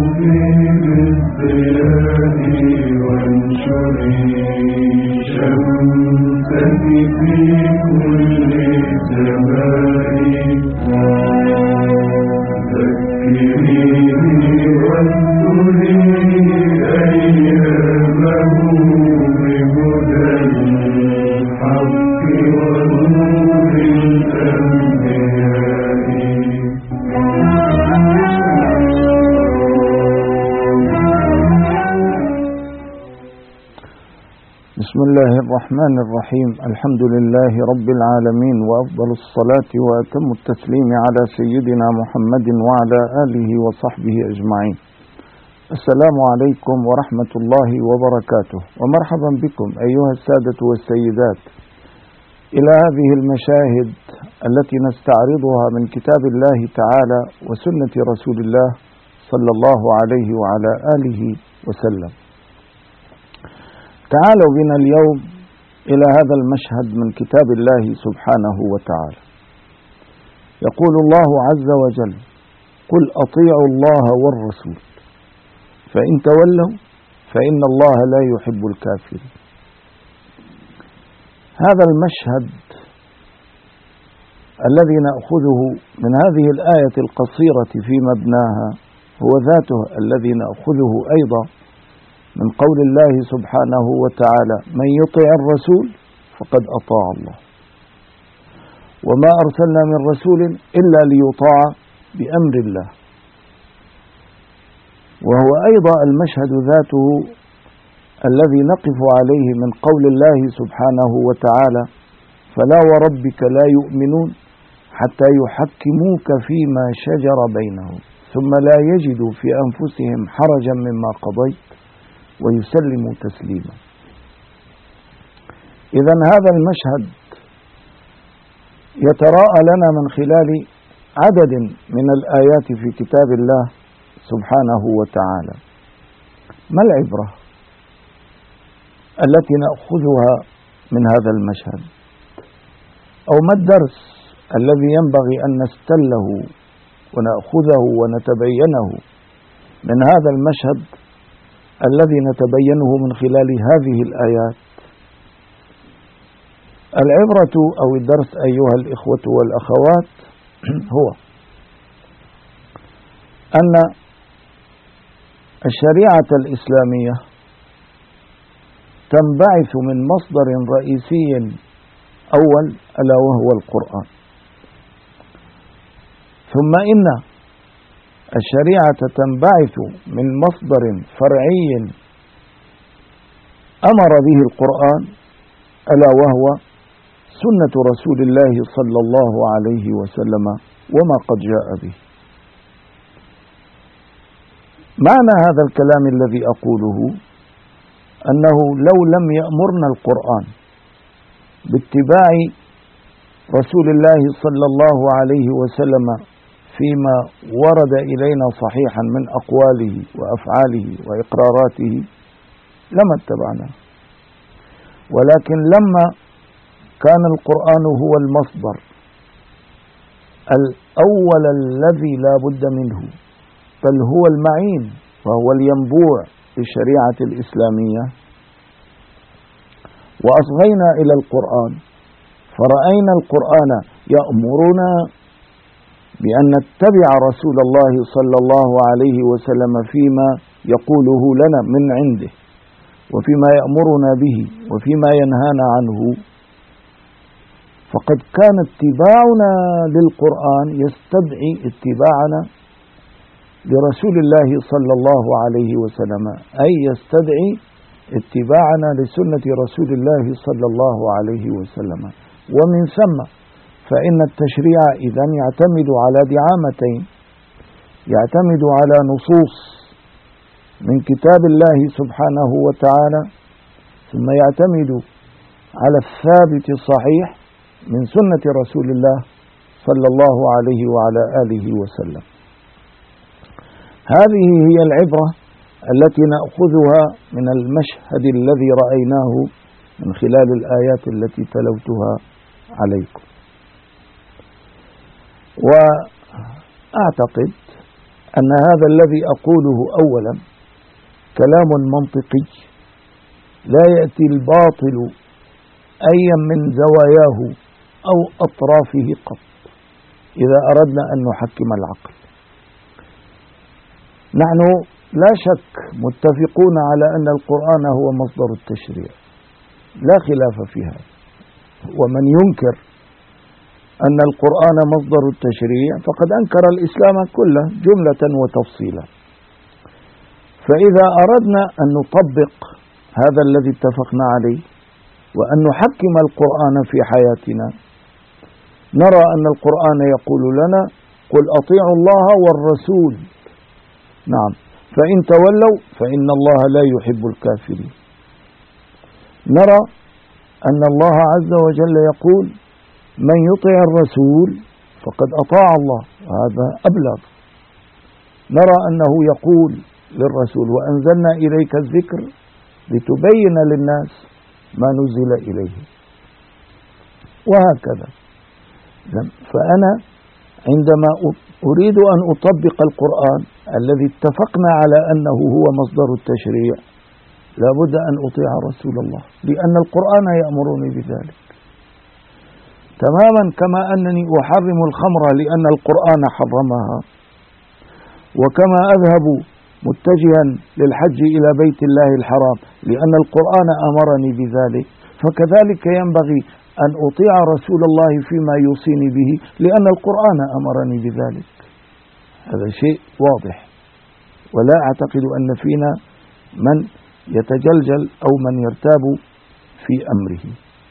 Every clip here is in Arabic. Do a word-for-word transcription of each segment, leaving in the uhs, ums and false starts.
بسم الله الرحمن الرحيم. الحمد لله رب العالمين، وأفضل الصلاة وأتم التسليم على سيدنا محمد وعلى آله وصحبه أجمعين. السلام عليكم ورحمة الله وبركاته، ومرحبا بكم أيها السادة والسيدات إلى هذه المشاهد التي نستعرضها من كتاب الله تعالى وسنة رسول الله صلى الله عليه وعلى آله وسلم. تعالوا بنا اليوم إلى هذا المشهد من كتاب الله سبحانه وتعالى. يقول الله عز وجل: قل أطيعوا الله والرسول فإن تولوا فإن الله لا يحب الكافرين. هذا المشهد الذي نأخذه من هذه الآية القصيرة في مبناها هو ذاته الذي نأخذه أيضا من قول الله سبحانه وتعالى: من يطع الرسول فقد أطاع الله، وما أرسلنا من رسول إلا ليطاع بأمر الله. وهو أيضا المشهد ذاته الذي نقف عليه من قول الله سبحانه وتعالى: فلا وربك لا يؤمنون حتى يحكموك فيما شجر بينهم ثم لا يجدوا في أنفسهم حرجا مما قضيت ويسلموا تسليما. إذن هذا المشهد يتراءى لنا من خلال عدد من الآيات في كتاب الله سبحانه وتعالى. ما العبرة التي نأخذها من هذا المشهد؟ أو ما الدرس الذي ينبغي أن نستله ونأخذه ونتبينه من هذا المشهد الذي نتبينه من خلال هذه الآيات؟ العبرة أو الدرس أيها الإخوة والأخوات هو أن الشريعة الإسلامية تنبعث من مصدر رئيسي أول ألا وهو القرآن، ثم إن الشريعة تنبعث من مصدر فرعي أمر به القرآن ألا وهو سنة رسول الله صلى الله عليه وسلم وما قد جاء به. معنى هذا الكلام الذي أقوله أنه لو لم يأمرنا القرآن باتباع رسول الله صلى الله عليه وسلم فيما ورد إلينا صحيحا من أقواله وأفعاله وإقراراته لما اتبعنا. ولكن لما كان القرآن هو المصدر الأول الذي لا بد منه، بل هو المعين وهو الينبوع للشريعة الإسلامية، وأصغينا إلى القرآن فرأينا القرآن يأمرنا بأن نتبع رسول الله صلى الله عليه وسلم فيما يقوله لنا من عنده، وفيما يأمرنا به، وفيما ينهانا عنه. فقد كان اتباعنا للقرآن يستدعي اتباعنا لرسول الله صلى الله عليه وسلم، أي يستدعي اتباعنا لسنة رسول الله صلى الله عليه وسلم. ومن ثم فإن التشريع إذن يعتمد على دعامتين: يعتمد على نصوص من كتاب الله سبحانه وتعالى، ثم يعتمد على الثابت الصحيح من سنة رسول الله صلى الله عليه وعلى آله وسلم. هذه هي العبرة التي نأخذها من المشهد الذي رأيناه من خلال الآيات التي تلوتها عليكم. وأعتقد أن هذا الذي أقوله أولا كلام منطقي لا يأتي الباطل أيا من زواياه أو أطرافه قط إذا أردنا أن نحكم العقل. نحن لا شك متفقون على أن القرآن هو مصدر التشريع، لا خلاف في هذا، ومن ينكر أن القرآن مصدر التشريع فقد أنكر الإسلام كله جملة وتفصيلا. فإذا أردنا أن نطبق هذا الذي اتفقنا عليه وأن نحكم القرآن في حياتنا، نرى أن القرآن يقول لنا: قل أطيعوا الله والرسول. نعم، فإن تولوا فإن الله لا يحب الكافرين. نرى أن الله عز وجل يقول: من يطع الرسول فقد أطاع الله، هذا أبلغ. نرى أنه يقول للرسول: وأنزلنا إليك الذكر لتبين للناس ما نزل إليه، وهكذا. فأنا عندما أريد أن أطبق القرآن الذي اتفقنا على أنه هو مصدر التشريع لا بد أن أطيع رسول الله، لأن القرآن يأمرني بذلك، تماما كما أنني أحرم الخمر لأن القرآن حرمها، وكما أذهب متجها للحج إلى بيت الله الحرام لأن القرآن أمرني بذلك، فكذلك ينبغي أن أطيع رسول الله فيما يوصيني به لأن القرآن أمرني بذلك. هذا شيء واضح، ولا أعتقد أن فينا من يتجلجل أو من يرتاب في أمره.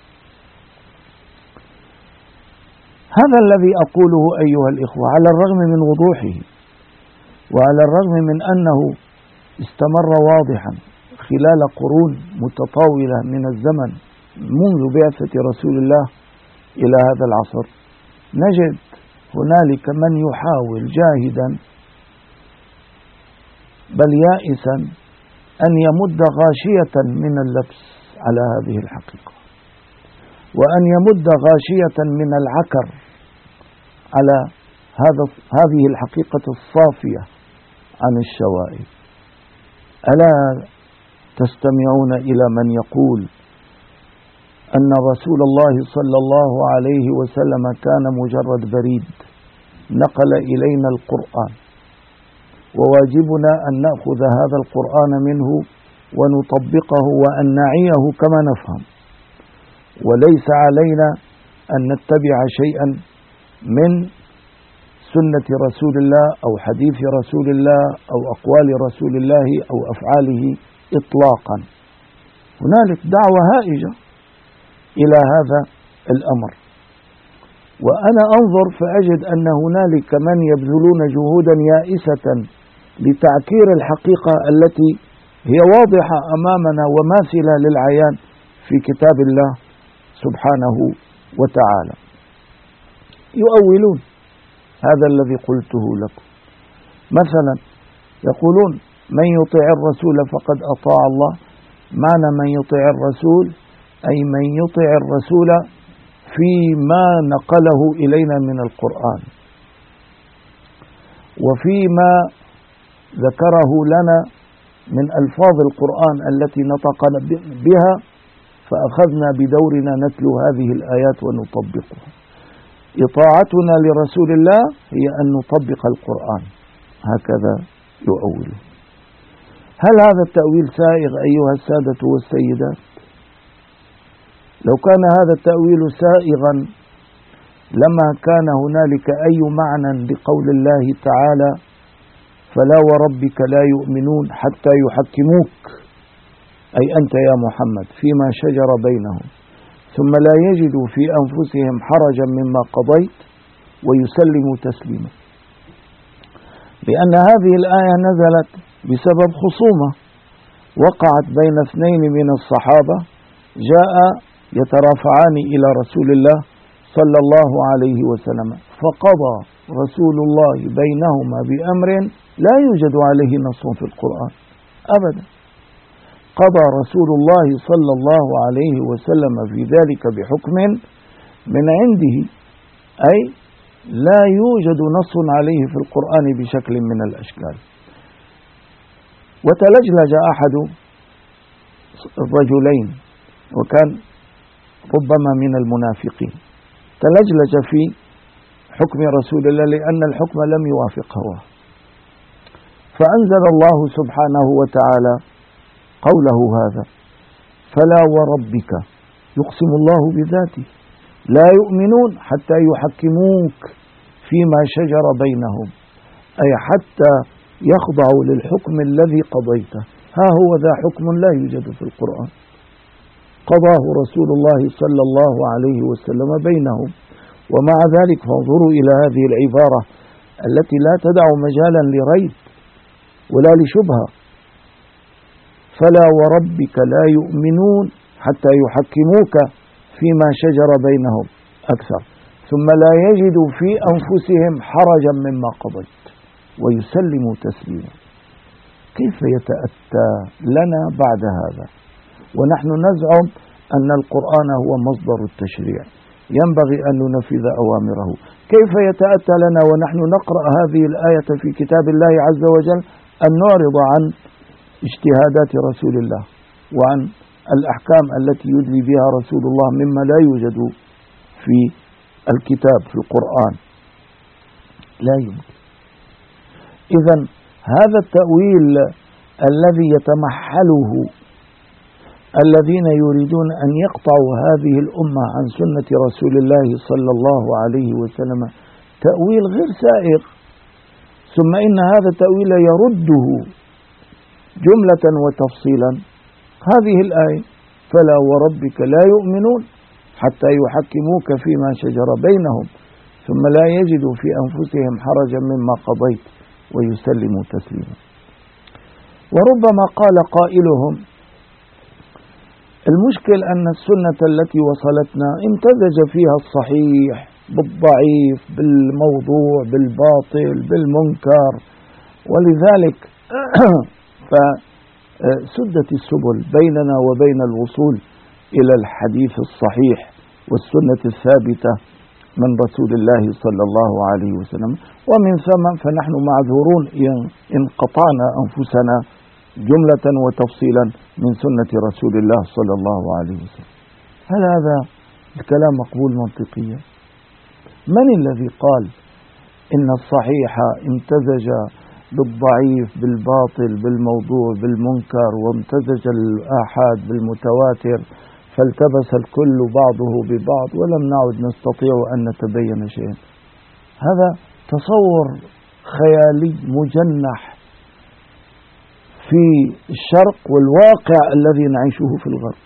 هذا الذي أقوله أيها الإخوة على الرغم من وضوحه، وعلى الرغم من أنه استمر واضحا خلال قرون متطاولة من الزمن منذ بعثة رسول الله إلى هذا العصر، نجد هنالك من يحاول جاهدا بل يائسا أن يمد غاشية من اللبس على هذه الحقيقة، وأن يمد غاشية من العكر على هذا هذه الحقيقة الصافية عن الشوائب. ألا تستمعون إلى من يقول أن رسول الله صلى الله عليه وسلم كان مجرد بريد نقل إلينا القرآن، وواجبنا أن نأخذ هذا القرآن منه ونطبقه وأن نعيه كما نفهم، وليس علينا أن نتبع شيئا من سنة رسول الله أو حديث رسول الله أو أقوال رسول الله أو أفعاله إطلاقا. هنالك دعوة هائجة إلى هذا الأمر، وأنا أنظر فأجد أن هنالك من يبذلون جهودا يائسة لتعكير الحقيقة التي هي واضحة أمامنا وماثلة للعيان في كتاب الله سبحانه وتعالى. يؤولون هذا الذي قلته لكم، مثلا يقولون: من يطع الرسول فقد أطاع الله. معنى من يطع الرسول أي من يطع الرسول فيما نقله إلينا من القرآن، وفيما ذكره لنا من ألفاظ القرآن التي نطق بها، فأخذنا بدورنا نتلو هذه الآيات ونطبقها. إطاعتنا لرسول الله هي أن نطبق القرآن، هكذا يؤول. هل هذا التأويل سائغ أيها السادة والسيدات؟ لو كان هذا التأويل سائغا لما كان هنالك أي معنى لقول الله تعالى: فلا وربك لا يؤمنون حتى يحكموك، أي أنت يا محمد، فيما شجر بينهم ثم لا يجدوا في أنفسهم حرجا مما قضيت ويسلموا تسليما. لأن هذه الآية نزلت بسبب خصومة وقعت بين اثنين من الصحابة جاء يترافعان إلى رسول الله صلى الله عليه وسلم، فقضى رسول الله بينهما بأمر لا يوجد عليه نص في القرآن أبدا. قضى رسول الله صلى الله عليه وسلم في ذلك بحكم من عنده، أي لا يوجد نص عليه في القرآن بشكل من الأشكال. وتلجلج أحد الرجلين وكان ربما من المنافقين، تلجلج في حكم رسول الله لأن الحكم لم يوافق هواه، فأنزل الله سبحانه وتعالى قوله هذا: فلا وربك، يقسم الله بذاته، لا يؤمنون حتى يحكموك فيما شجر بينهم، أي حتى يخضعوا للحكم الذي قضيته. ها هو ذا حكم لا يوجد في القرآن، قضاه رسول الله صلى الله عليه وسلم بينهم. ومع ذلك فانظروا إلى هذه العبارة التي لا تدع مجالا لريب ولا لشبهة: فلا وربك لا يؤمنون حتى يحكموك فيما شجر بينهم أكثر ثم لا يجدوا في أنفسهم حرجا مما قضيت ويسلموا تسليما. كيف يتأتى لنا بعد هذا ونحن نزعم أن القرآن هو مصدر التشريع، ينبغي أن ننفذ أوامره؟ كيف يتأتى لنا ونحن نقرأ هذه الآية في كتاب الله عز وجل أن نعرض عن اجتهادات رسول الله وعن الأحكام التي يدلي بها رسول الله مما لا يوجد في الكتاب في القرآن؟ لا يمكن. إذن هذا التأويل الذي يتمحله الذين يريدون أن يقطعوا هذه الأمة عن سنة رسول الله صلى الله عليه وسلم تأويل غير سائغ، ثم إن هذا التأويل يرده جملة وتفصيلا هذه الآية: فلا وربك لا يؤمنون حتى يحكموك فيما شجر بينهم ثم لا يجدوا في أنفسهم حرجا مما قضيت ويسلموا تسليما. وربما قال قائلهم: المشكل أن السنة التي وصلتنا امتزج فيها الصحيح بالضعيف بالموضوع بالباطل بالمنكر، ولذلك فسدت السبل بيننا وبين الوصول إلى الحديث الصحيح والسنة الثابتة من رسول الله صلى الله عليه وسلم، ومن ثم فنحن معذورون إن قطعنا أنفسنا جملة وتفصيلا من سنة رسول الله صلى الله عليه وسلم. هل هذا الكلام مقبول منطقيا؟ من الذي قال إن الصحيح امتزج بالضعيف بالباطل بالموضوع بالمنكر وامتزج الآحاد بالمتواتر فالتبس الكل بعضه ببعض ولم نعد نستطيع أن نتبين شيئا؟ هذا تصور خيالي مجنح في الشرق والواقع الذي نعيشه في الغرب.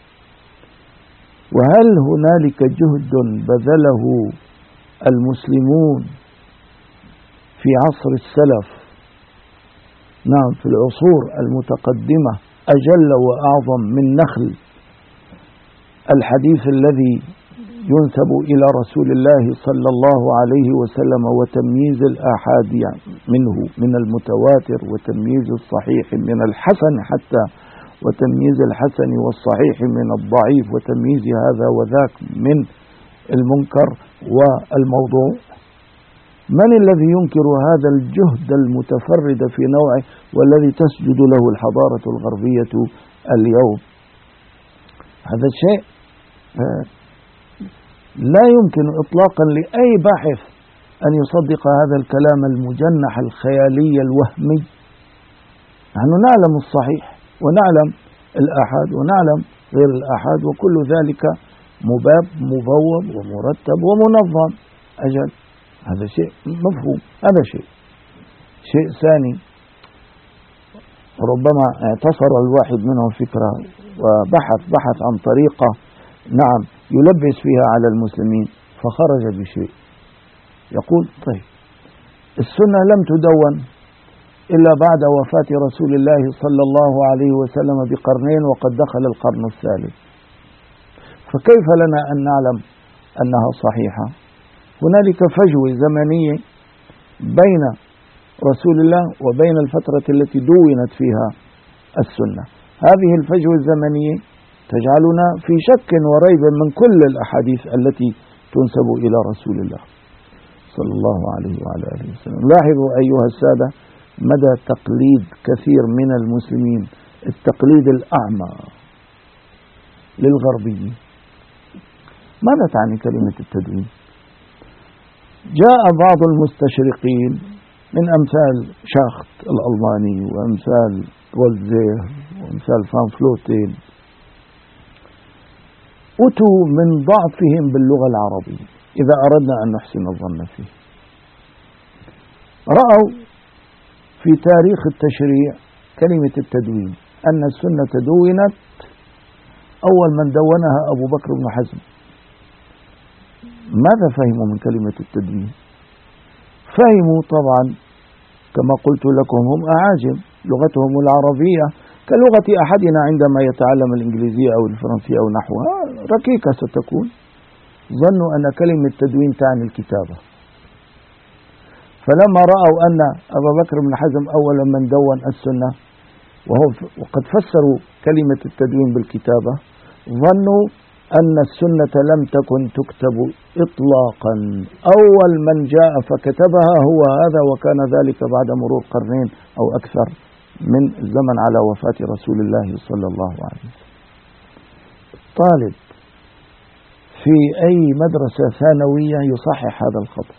وهل هنالك جهد بذله المسلمون في عصر السلف، نعم في العصور المتقدمة، أجل وأعظم من نخل الحديث الذي ينسب إلى رسول الله صلى الله عليه وسلم وتمييز الآحاد منه من المتواتر وتمييز الصحيح من الحسن حتى وتمييز الحسن والصحيح من الضعيف وتمييز هذا وذاك من المنكر والموضوع؟ من الذي ينكر هذا الجهد المتفرد في نوعه والذي تسجد له الحضارة الغربية اليوم؟ هذا الشيء لا يمكن إطلاقا لأي باحث أن يصدق هذا الكلام المجنح الخيالي الوهمي. نحن نعلم الصحيح ونعلم الآحاد ونعلم غير الآحاد وكل ذلك مباب مبوب ومرتب ومنظم. أجل هذا شيء مفهوم. هذا شيء شيء ثاني، ربما اعتصر الواحد منهم فكرة وبحث بحث عن طريقة نعم يلبس فيها على المسلمين فخرج بشيء يقول: طيب السنة لم تدون إلا بعد وفاة رسول الله صلى الله عليه وسلم بقرنين وقد دخل القرن الثالث، فكيف لنا أن نعلم أنها صحيحة؟ هنالك فجوة زمنية بين رسول الله وبين الفترة التي دونت فيها السنة. هذه الفجوة الزمنية تجعلنا في شك وريب من كل الأحاديث التي تنسب إلى رسول الله. صلى الله عليه وعلى آله وسلم. لاحظوا أيها السادة مدى تقليد كثير من المسلمين، التقليد الأعمى للغربيين. ماذا تعني كلمة التدوين؟ جاء بعض المستشرقين من أمثال شاخت الألماني وأمثال فولتير وأمثال فان فلوتين، أتوا من ضعفهم باللغة العربية إذا أردنا أن نحسن الظن فيه. رأوا في تاريخ التشريع كلمة التدوين أن السنة دونت، أول من دونها أبو بكر بن حزم. ماذا فهموا من كلمة التدوين؟ فهموا طبعا كما قلت لكم هم أعاجم، لغتهم العربية كلغة أحدنا عندما يتعلم الإنجليزية أو الفرنسية أو نحوها ركيكة ستكون. ظنوا أن كلمة تدوين تعني الكتابة، فلما رأوا أن أبا بكر بن حزم أول من دون السنة وهو وقد فسروا كلمة التدوين بالكتابة، ظنوا أن السنة لم تكن تكتب إطلاقا، أول من جاء فكتبها هو هذا، وكان ذلك بعد مرور قرنين أو أكثر من الزمن على وفاة رسول الله صلى الله عليه وسلم. طالب في أي مدرسة ثانوية يصحح هذا الخطأ.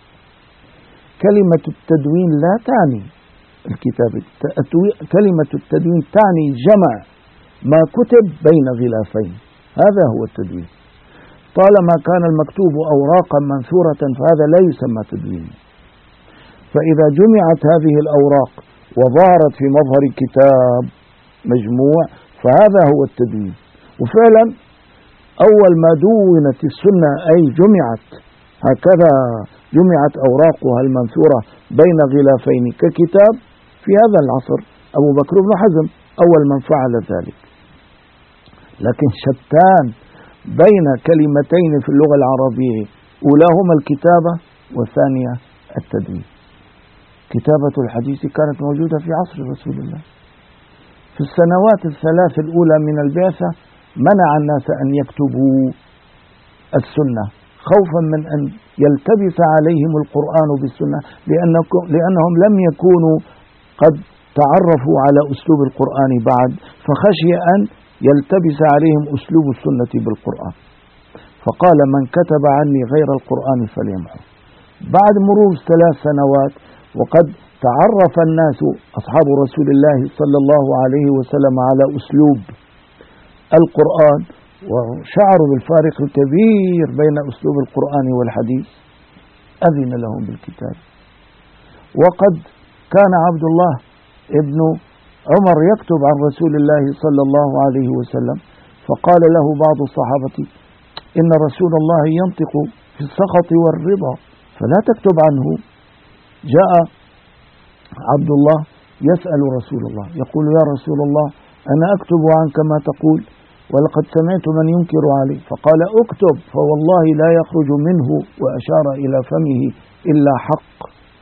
كلمة التدوين لا تعني الكتابة، كلمة التدوين تعني جمع ما كتب بين غلافين، هذا هو التدوين. طالما كان المكتوب أوراقا منثورة فهذا لا يسمى تدوين. فإذا جمعت هذه الأوراق وظهرت في مظهر كتاب مجموع فهذا هو التدوين. وفعلا أول ما دونت السنة أي جمعت هكذا، جمعت أوراقها المنثورة بين غلافين ككتاب في هذا العصر أبو بكر بن حزم أول من فعل ذلك. لكن شتان بين كلمتين في اللغة العربية، أولاهما الكتابة والثانية التدوين. كتابة الحديث كانت موجودة في عصر رسول الله. في السنوات الثلاث الأولى من البعثة منع الناس أن يكتبوا السنة خوفا من أن يلتبس عليهم القرآن بالسنة، لأنهم لم يكونوا قد تعرفوا على أسلوب القرآن بعد، فخشي أن يلتبس عليهم أسلوب السنة بالقرآن، فقال من كتب عني غير القرآن فليمحو. بعد مرور ثلاث سنوات وقد تعرف الناس أصحاب رسول الله صلى الله عليه وسلم على أسلوب القرآن وشعروا بالفارق الكبير بين أسلوب القرآن والحديث، أذن لهم بالكتاب. وقد كان عبد الله ابن عمر يكتب عن رسول الله صلى الله عليه وسلم، فقال له بعض الصحابة إن رسول الله ينطق في السخط والرضا فلا تكتب عنه. جاء عبد الله يسأل رسول الله يقول يا رسول الله أنا أكتب عنك ما تقول ولقد سمعت من ينكر عليه، فقال اكتب فوالله لا يخرج منه، وأشار إلى فمه إلا حق.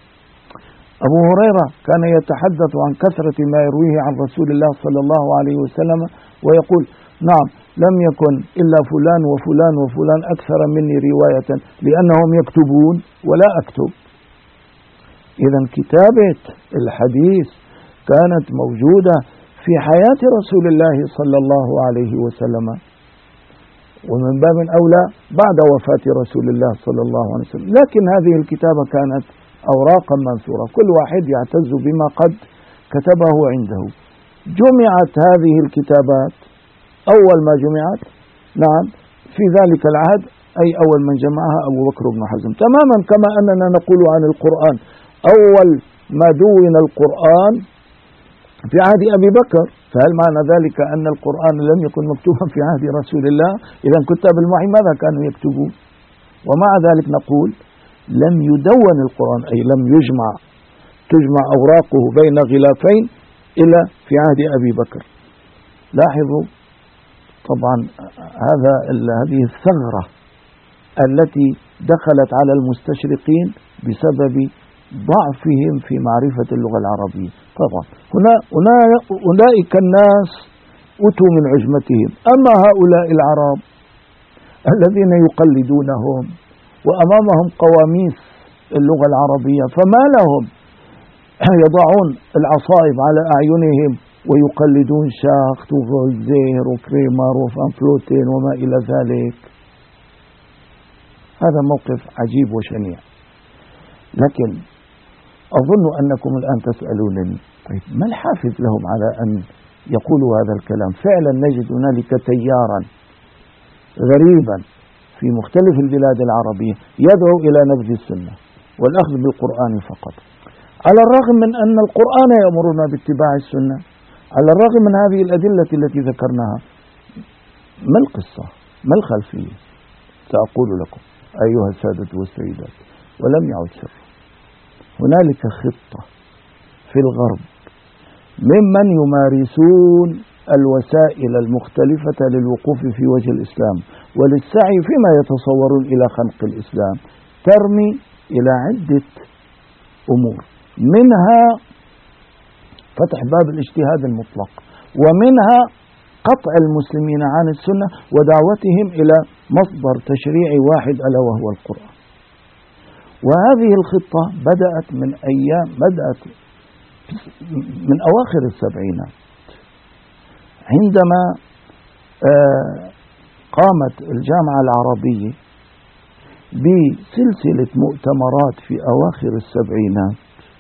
أبو هريرة كان يتحدث عن كثرة ما يرويه عن رسول الله صلى الله عليه وسلم ويقول نعم لم يكن إلا فلان وفلان وفلان أكثر مني رواية لأنهم يكتبون ولا أكتب. إذا كتابة الحديث كانت موجودة في حياة رسول الله صلى الله عليه وسلم، ومن باب أولى بعد وفاة رسول الله صلى الله عليه وسلم. لكن هذه الكتابة كانت أوراقا منثورة، كل واحد يعتز بما قد كتبه عنده. جمعت هذه الكتابات، أول ما جمعت نعم في ذلك العهد أي أول من جمعها أبو بكر بن حزم، تماما كما أننا نقول عن القرآن أول ما دون القرآن في عهد أبي بكر، فهل معنى ذلك أن القرآن لم يكن مكتوبا في عهد رسول الله؟ إذا كتاب الوحي ماذا كانوا يكتبون؟ ومع ذلك نقول لم يدون القرآن أي لم يجمع تجمع أوراقه بين غلافين إلا في عهد أبي بكر. لاحظوا طبعا هذا هذه الثغرة التي دخلت على المستشرقين بسبب ضعفهم في معرفة اللغة العربية. طبعا هنا أولئك الناس أتوا من عجمتهم، أما هؤلاء العرب الذين يقلدونهم وأمامهم قواميس اللغة العربية، فما لهم يضعون العصائب على أعينهم ويقلدون شاخت وفولزير وكريمر وفان فلوتين وما إلى ذلك. هذا موقف عجيب وشنيع. لكن أظن أنكم الآن تسألونني طيب ما الحافز لهم على أن يقولوا هذا الكلام؟ فعلا نجد هنالك تيارا غريبا في مختلف البلاد العربية يدعو إلى نبذ السنة والأخذ بالقرآن فقط، على الرغم من أن القرآن يأمرنا باتباع السنة، على الرغم من هذه الأدلة التي ذكرناها. ما القصة؟ ما الخلفية؟ سأقول لكم أيها السادة والسيدات، ولم يعد سر. هنالك خطة في الغرب ممن يمارسون الوسائل المختلفة للوقوف في وجه الإسلام وللسعي فيما يتصورون إلى خنق الإسلام، ترمي إلى عدة أمور، منها فتح باب الاجتهاد المطلق، ومنها قطع المسلمين عن السنة ودعوتهم إلى مصدر تشريعي واحد ألا وهو القرآن. وهذه الخطة بدأت من أيام بدأت من أواخر السبعينات، عندما قامت الجامعة العربية بسلسلة مؤتمرات في أواخر السبعينات،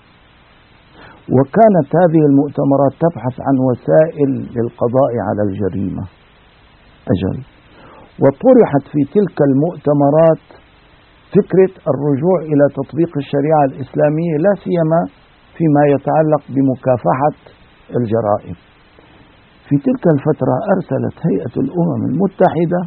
وكانت هذه المؤتمرات تبحث عن وسائل للقضاء على الجريمة أجل. وطرحت في تلك المؤتمرات فكرة الرجوع إلى تطبيق الشريعة الإسلامية، لا سيما فيما يتعلق بمكافحة الجرائم. في تلك الفترة أرسلت هيئة الأمم المتحدة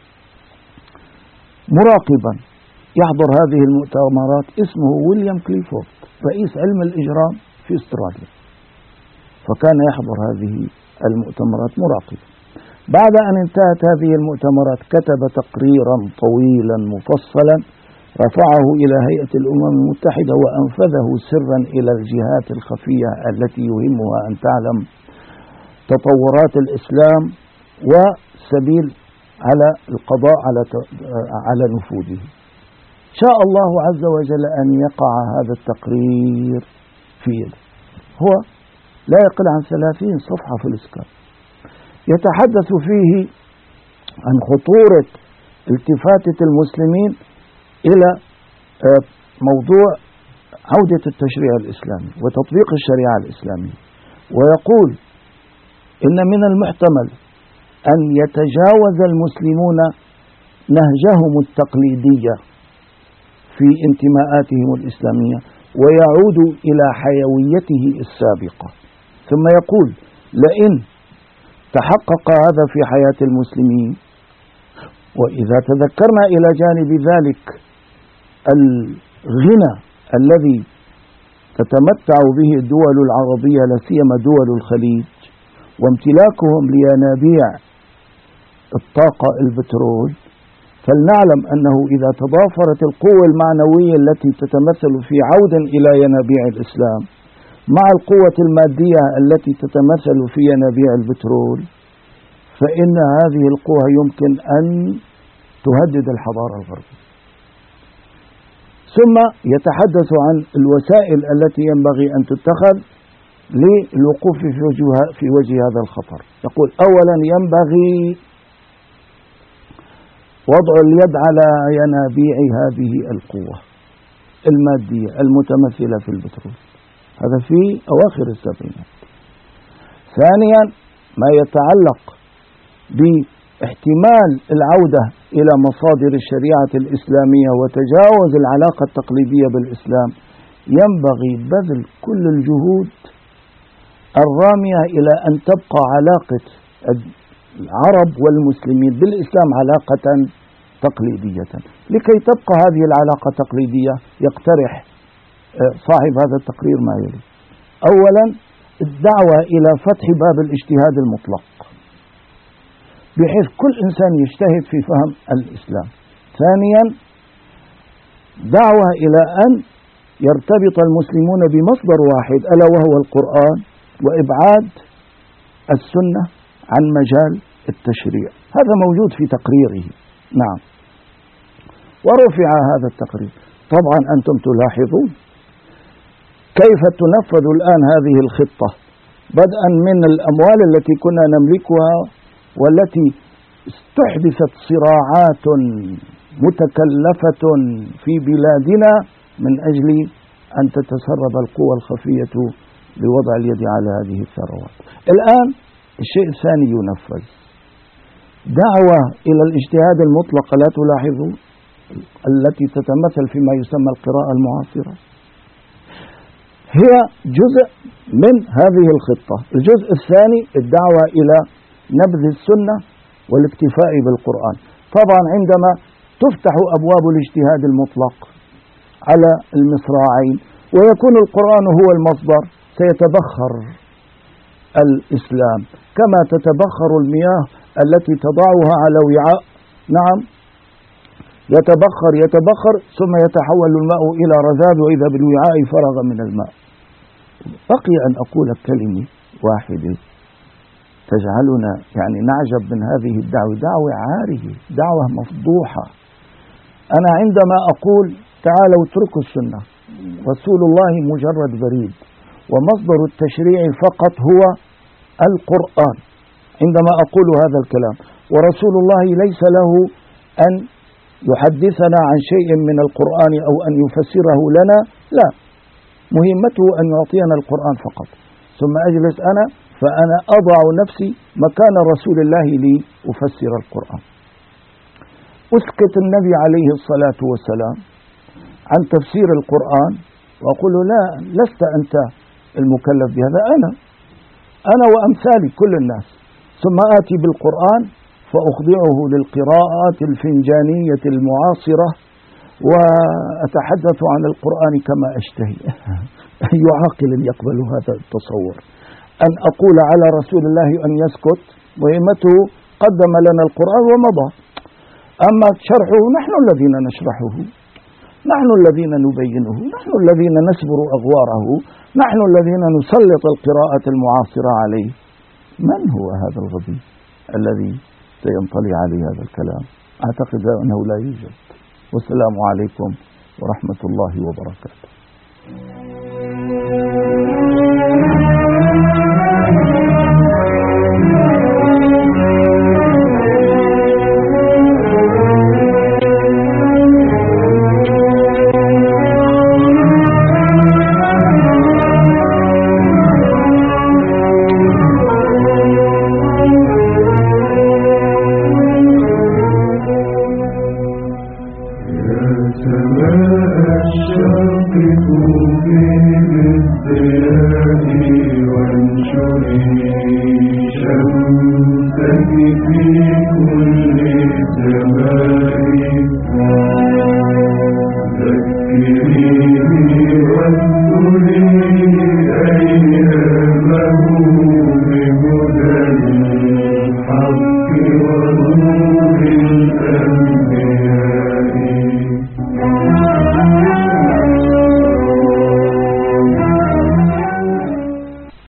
مراقبا يحضر هذه المؤتمرات اسمه ويليام كليفورد، رئيس علم الإجرام في استراليا، فكان يحضر هذه المؤتمرات مراقبا. بعد أن انتهت هذه المؤتمرات كتب تقريرا طويلا مفصلا رفعه إلى هيئة الأمم المتحدة وأنفذه سرا إلى الجهات الخفية التي يهمها أن تعلم تطورات الإسلام وسبيل على القضاء على على نفوذه. شاء الله عز وجل أن يقع هذا التقرير في يده. هو لا يقل عن ثلاثين صفحة في الإسكان، يتحدث فيه عن خطورة التفاتة المسلمين إلى موضوع عودة التشريع الإسلامي وتطبيق الشريعة الإسلامية، ويقول إن من المحتمل أن يتجاوز المسلمون نهجهم التقليدية في انتماءاتهم الإسلامية ويعودوا إلى حيويته السابقة. ثم يقول لئن تحقق هذا في حياة المسلمين، وإذا تذكرنا إلى جانب ذلك الغنى الذي تتمتع به الدول العربية لا سيما دول الخليج وامتلاكهم لينابيع الطاقة البترول، فلنعلم أنه إذا تضافرت القوة المعنوية التي تتمثل في عود إلى ينابيع الإسلام مع القوة المادية التي تتمثل في ينابيع البترول، فإن هذه القوة يمكن أن تهدد الحضارة الغربية. ثم يتحدث عن الوسائل التي ينبغي أن تتخذ للوقوف في وجه في وجه هذا الخطر. يقول أولا ينبغي وضع اليد على ينابيع هذه القوة المادية المتمثلة في البترول، هذا في أواخر السبعينات. ثانيا ما يتعلق باحتمال العودة إلى مصادر الشريعة الإسلامية وتجاوز العلاقة التقليدية بالإسلام، ينبغي بذل كل الجهود الرامية إلى أن تبقى علاقة العرب والمسلمين بالإسلام علاقة تقليدية. لكي تبقى هذه العلاقة تقليدية يقترح صاحب هذا التقرير ما يلي: أولا الدعوة إلى فتح باب الاجتهاد المطلق بحيث كل إنسان يجتهد في فهم الإسلام. ثانيا دعوة إلى أن يرتبط المسلمون بمصدر واحد ألا وهو القرآن، وإبعاد السنة عن مجال التشريع. هذا موجود في تقريره، نعم، ورفع هذا التقرير. طبعا أنتم تلاحظون كيف تنفذ الآن هذه الخطة، بدءا من الأموال التي كنا نملكها والتي استحدثت صراعات متكلفة في بلادنا من أجل أن تتسرب القوى الخفية بوضع اليد على هذه الثروات. الآن الشيء الثاني ينفذ، دعوة إلى الاجتهاد المطلق، لا تلاحظوا التي تتمثل فيما يسمى القراءة المعاصرة، هي جزء من هذه الخطة. الجزء الثاني الدعوة إلى نبذ السنة والاكتفاء بالقرآن. طبعا عندما تفتح أبواب الاجتهاد المطلق على المصراعين ويكون القرآن هو المصدر، سيتبخر الإسلام كما تتبخر المياه التي تضعها على وعاء، نعم يتبخر يتبخر ثم يتحول الماء إلى رذاذ وإذا بالوعاء فرغ من الماء. بقي أن أقول كلمة واحدة تجعلنا يعني نعجب من هذه الدعوة، دعوة عارية، دعوة مفضوحة. أنا عندما أقول تعالوا اتركوا السنة، رسول الله مجرد بريد ومصدر التشريع فقط هو القرآن، عندما أقول هذا الكلام، ورسول الله ليس له أن يحدثنا عن شيء من القرآن أو أن يفسره لنا، لا، مهمته أن يعطينا القرآن فقط، ثم أجلس أنا فأنا أضع نفسي مكان رسول الله لي أفسر القرآن. أسكت النبي عليه الصلاة والسلام عن تفسير القرآن وأقول له لا، لست أنت المكلف بهذا، أنا أنا وأمثالي كل الناس، ثم آتي بالقرآن فأخضعه للقراءات الفنجانية المعاصرة وأتحدث عن القرآن كما أشتهي. أي عاقل يقبل هذا التصور؟ أن أقول على رسول الله أن يسكت، مهمته قدم لنا القرآن ومضى، أما شرحه نحن الذين نشرحه، نحن الذين نبينه، نحن الذين نسبر أغواره، نحن الذين نسلط القراءة المعاصرة عليه. من هو هذا الغبي الذي سينطلي عليه هذا الكلام؟ أعتقد أنه لا يوجد. والسلام عليكم ورحمة الله وبركاته.